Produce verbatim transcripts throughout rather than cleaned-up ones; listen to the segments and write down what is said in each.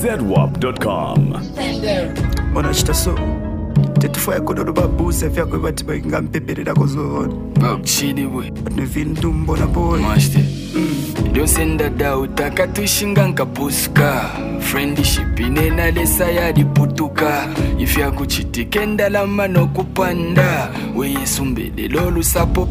zedwap dot com. Onachita so tetufaya kododo babuse vyako bati bangampeperera kozona bakuchini we nevindu mbona boy mashte ndosenda dauta katushinga nkapuska friendship inena lesa yadi putuka ifya kuchitike ndalama nokupanda we yesu mbele lolu sapo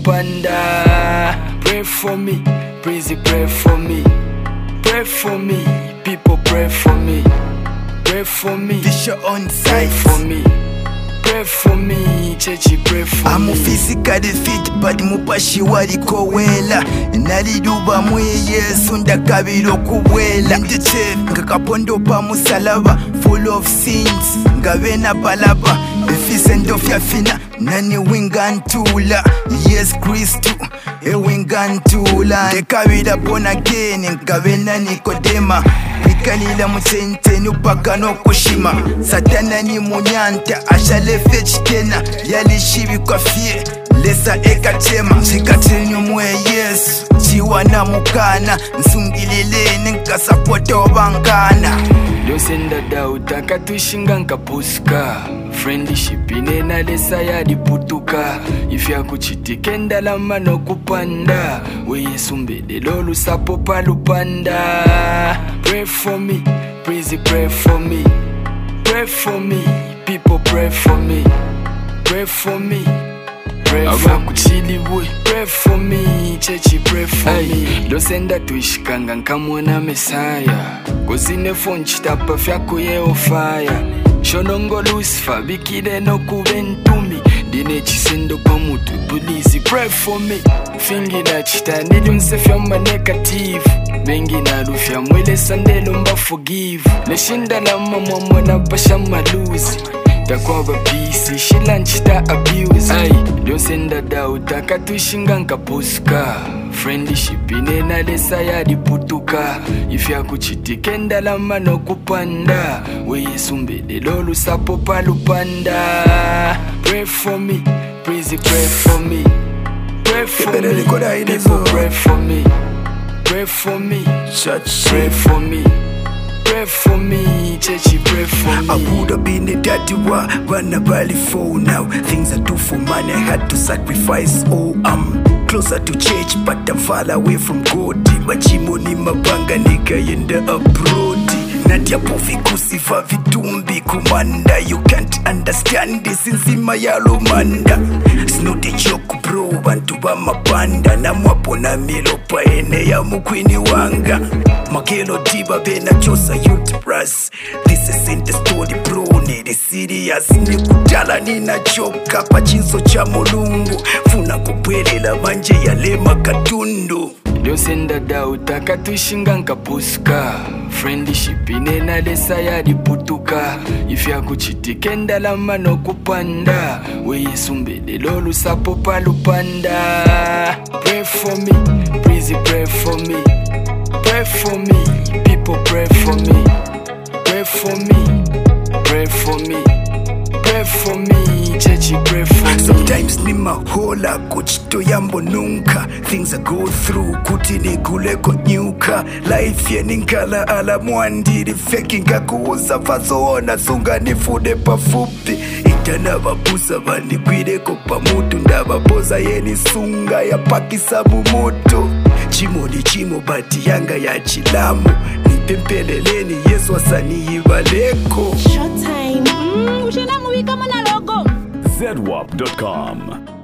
palupanda. Pray for me, please pray for me, pray for me, people pray for me, pray for me, Fisher on pray site for me, pray for me, chechi pray for I'm me. physically fit but mupashi waliko wela naliduba mwe yesu ndakabiro kubwela ndiche ngakapondo pa musalaba full of sins ngavena balaba efise ndofya fina nani wingantula yes Kristu e wingantula ndekabira born again ngavena Nikodema bikalila mutenteni upaka nokushima satana ni munyanta ashalefe chitena yalishibi kwa fie lesa ekatema chikatini mwe yesu chiwana mukana nsungilileni nkasapota obangana. Ndosenda dauta katushinga nkapuska friendship inena lesa yadi putuka ifya kuchitike ndalama nokupanda we yesu mbele lolu sapo palupanda. Pray for me, please pray for me, pray for me, people pray for me, pray for me, pray for me, pray for me, chechi pray for me. Ndosenda tuishikanga nkamwana mesaya kozine phone chitapa fyako yeo fire shonongo Lucifer bikide no kubentumi dine chisendo kwa mutu please pray for me. Fingi na chita nilio nsefya ma negative bengi na lufya mwele sandelo mba forgive leshinda la mama mwana pasha maluzi takwa babisi shila nchita abuse. Ay, ndosenda dauta katushinga nkapuska friendship inena lesa yadi putuka ifya kuchitike ndalama nokupanda we yesu mbele lolu sapo palupanda. Pray for me, please pray for me, pray for me, people pray for me, pray for me, Church pray for me, pray for me, chechi pray for me. I would have been a daddy wa run a valley for now. Things I do for money I had to sacrifice. Oh, I'm closer to church but I'm far away from God. Machimoni mabanga nigga in the abroad. Nadia pofi kusifa vitumbi kumanda. You can't understand this in sima ya lumanda. It's not a joke bro, bantu ba mabanda. Na mwapona milopa ene ya mukwini wanga. Makelo diba bena chosa youth brass. This isn't the story bro, nidi serious. Nikutala nina choka pachinso cha mulungu. Funa kupwelela manje ya lema katundu. Ndosenda dauta katushinga nkapuska friendship inena lesa yadi putuka ifya kuchitike ndalama nokupanda we yesu mbele lolu sapo palupanda. Pray for me, please pray for me, pray for me, people pray for me, pray for me, pray for me, pray for me, chechi pray for me. Sometimes ni mahola kuchito yambo nunca. Things I go through kuti ni guleko nyuka. Life ye ninkala ala mwandiri feki ngakuuza fazoona sunga nifude pafupi. Itana babusa bani kwireko pamutu ndababoza yeni sunga ya pakisa mumoto. Chimo ni chimo bati yanga ya chilamu. Nipempeleleni yesu asani yibaleko. Showtime. Mm, ushena movie kama na logo. zedwap dot com.